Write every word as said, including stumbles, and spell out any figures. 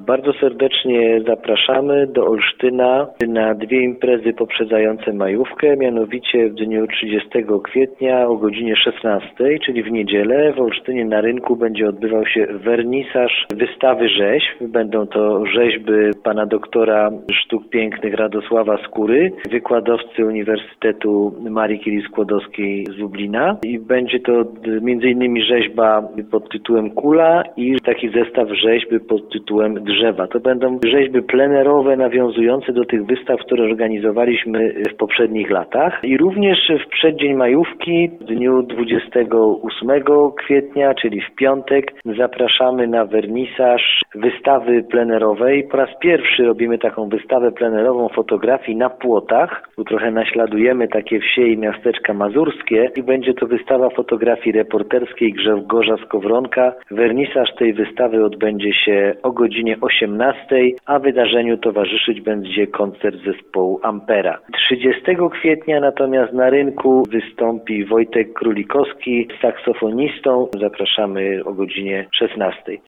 Bardzo serdecznie zapraszamy do Olsztyna na dwie imprezy poprzedzające majówkę, mianowicie w dniu trzydziestego kwietnia o godzinie szesnastej, czyli w niedzielę w Olsztynie na rynku będzie odbywał się wernisaż wystawy rzeźb. Będą to rzeźby pana doktora sztuk pięknych Radosława Skóry, wykładowcy Uniwersytetu Marii Curie-Skłodowskiej z Lublina i będzie to między innymi rzeźba pod tytułem Kula i taki zestaw rzeźby pod tytułem Drzewa. To będą rzeźby plenerowe nawiązujące do tych wystaw, które organizowaliśmy w poprzednich latach. I również w przeddzień majówki, w dniu dwudziestego ósmego kwietnia, czyli w piątek, zapraszamy na wernisaż wystawy plenerowej. Po raz pierwszy robimy taką wystawę plenerową fotografii na płotach. Tu trochę naśladujemy takie wsie i miasteczka mazurskie i będzie to wystawa fotografii reporterskiej Grzegorza Skowronka. Wernisaż tej wystawy odbędzie się o godzinie osiemnastej, a wydarzeniu towarzyszyć będzie koncert zespołu Ampera. trzydziestego kwietnia natomiast na rynku wystąpi Wojtek Królikowski z saksofonistą. Zapraszamy o godzinie szesnastej.